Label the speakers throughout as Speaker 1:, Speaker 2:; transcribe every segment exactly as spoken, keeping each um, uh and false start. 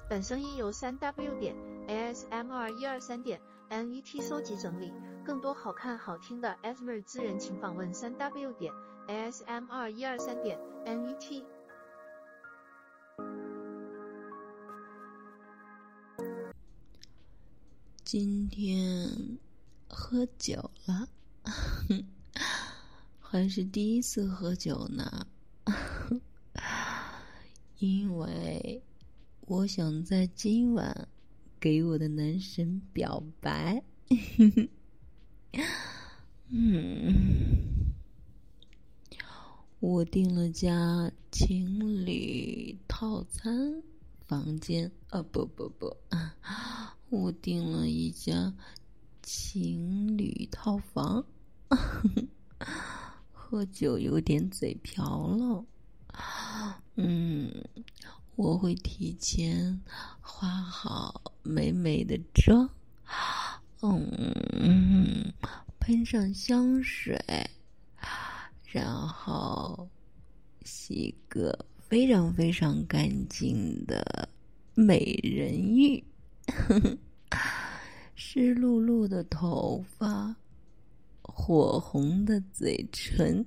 Speaker 1: 本声音由 三 W 点 A S M R 一二三点 N E T 搜集整理，更多好看好听的 A S M R 资源请访问 三 W 点 A S M R 一二三点 N E T。
Speaker 2: 今天喝酒了还是第一次喝酒呢因为我想在今晚给我的男神表白嗯，我订了家情侣套餐房间啊，不不不我订了一家情侣套房喝酒有点嘴瓢了。嗯，我会提前化好美美的妆，嗯，喷上香水，然后洗个非常非常干净的美人浴湿漉漉的头发，火红的嘴唇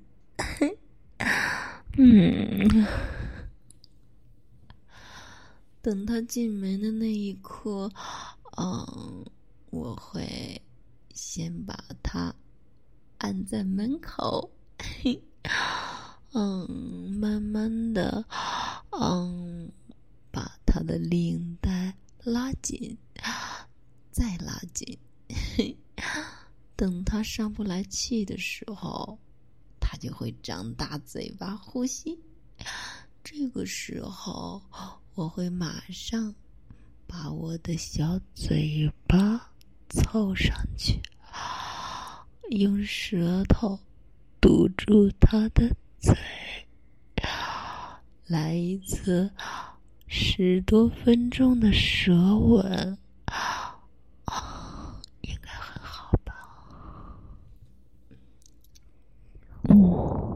Speaker 2: 嗯，等他进门的那一刻，嗯，我会先把他按在门口嗯，慢慢的嗯，把他的领带拉紧，再拉紧等他上不来气的时候，他就会张大嘴巴呼吸。这个时候我会马上把我的小嘴巴凑上去，用舌头堵住他的嘴，来一次十多分钟的舌吻，应该很好吧？嗯。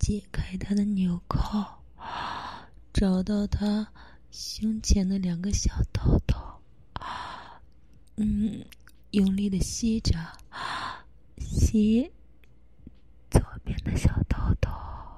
Speaker 2: 解开他的纽扣，找到他胸前的两个小头头，嗯，用力的吸着，吸左边的小头头。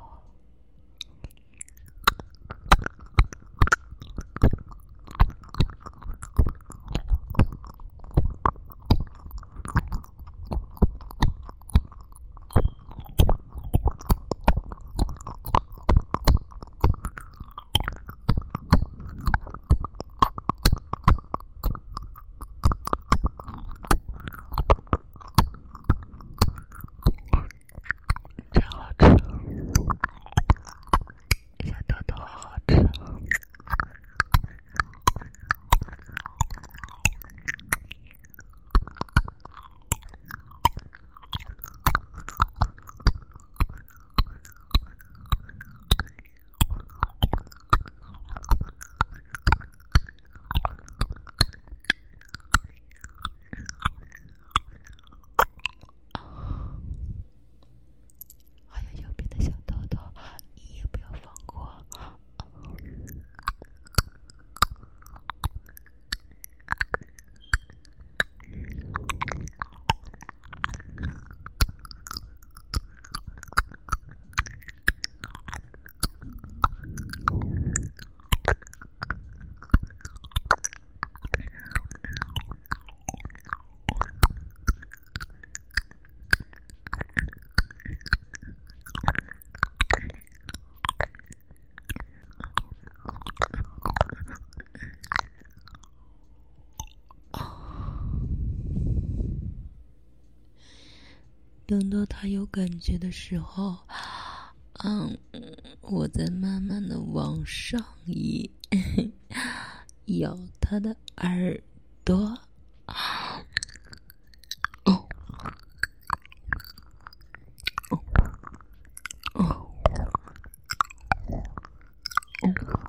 Speaker 2: 等到他有感觉的时候，嗯，我再慢慢的往上移，咬他的耳朵。哦，哦，哦，哦。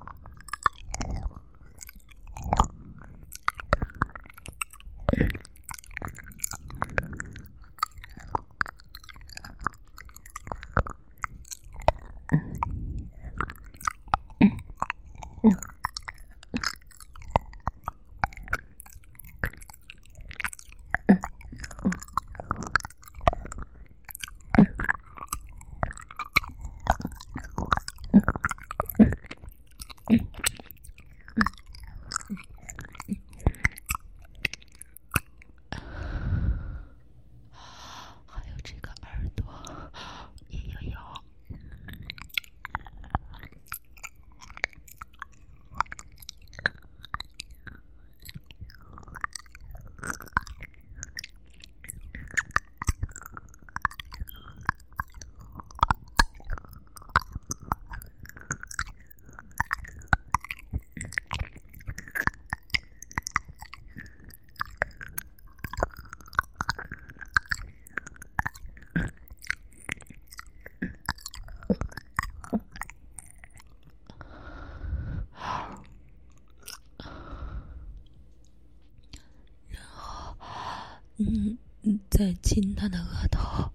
Speaker 2: 嗯，再亲他的额头。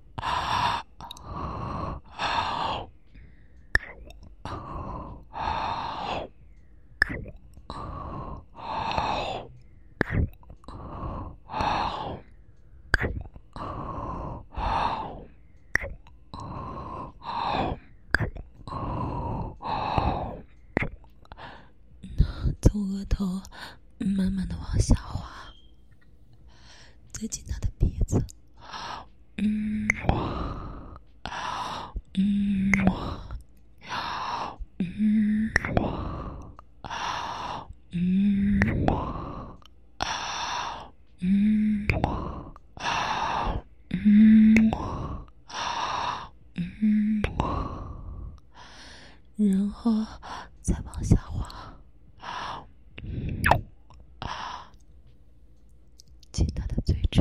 Speaker 2: 从额头慢慢的往下滑，再亲他的鼻子，嗯，嗯，嗯，嗯，嗯，嗯，嗯，然后再往下滑。亲他的嘴唇，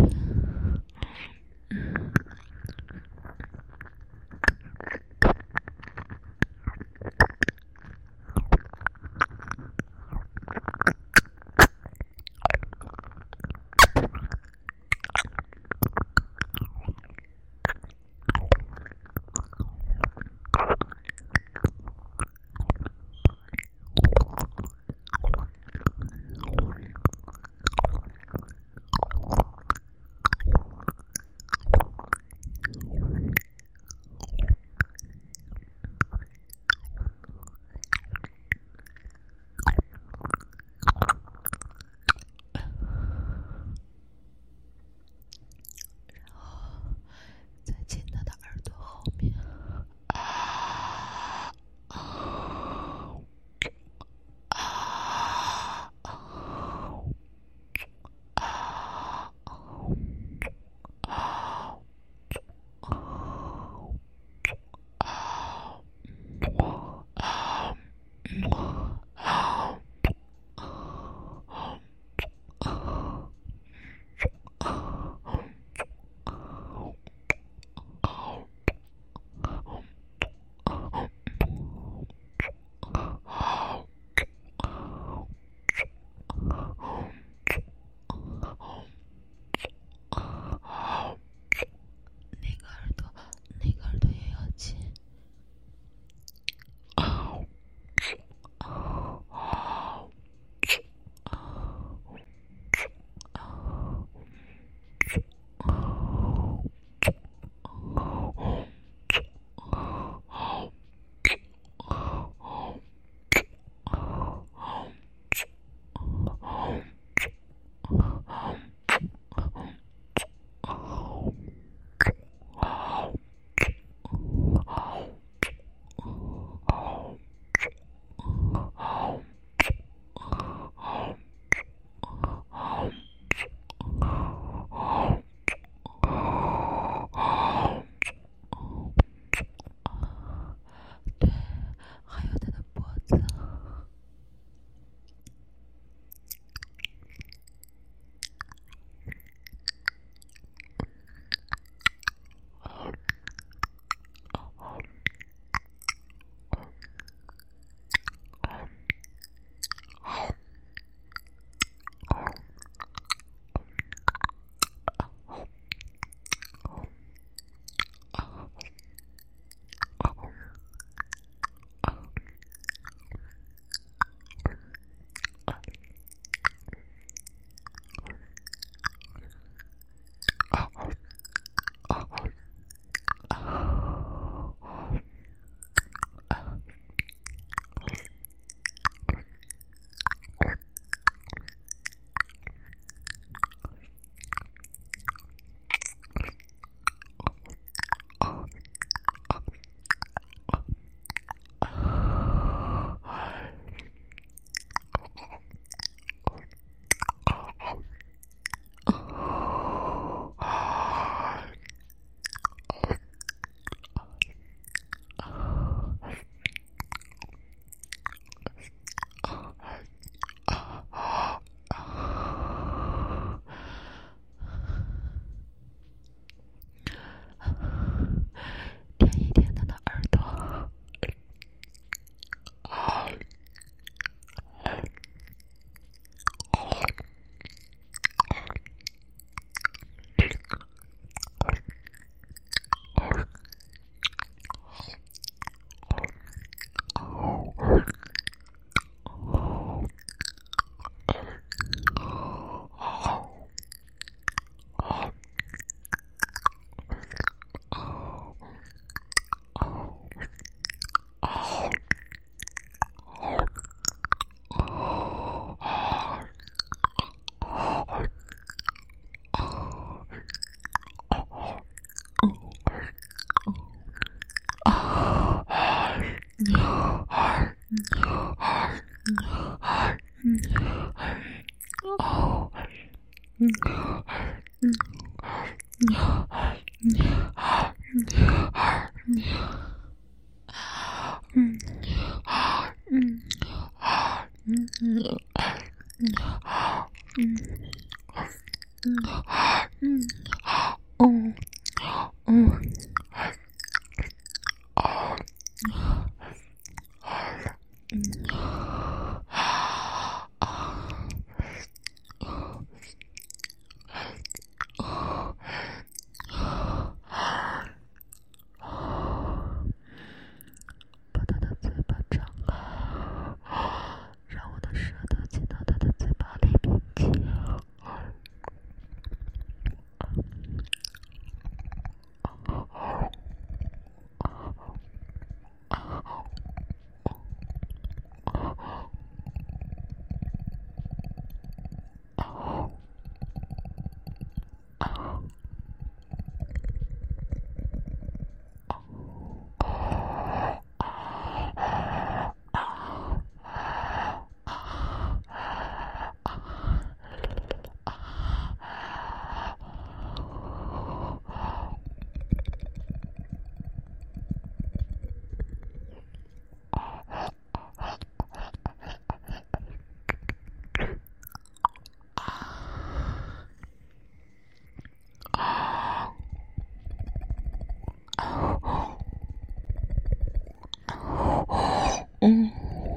Speaker 2: 嗯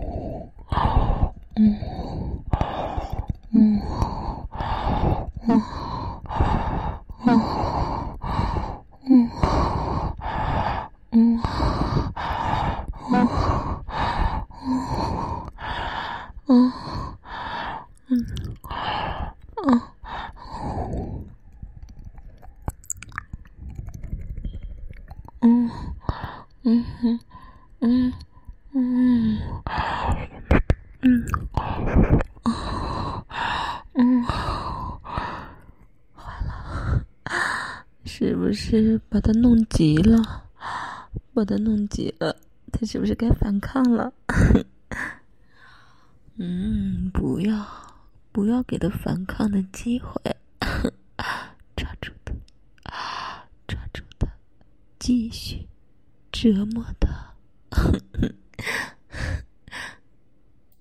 Speaker 2: 嗯嗯嗯嗯嗯嗯嗯嗯嗯嗯嗯嗯嗯嗯嗯嗯，坏了，是不是把他弄急了？把他弄急了，他是不是该反抗了？嗯，不要，不要给他反抗的机会，抓住他，抓住他，继续折磨他。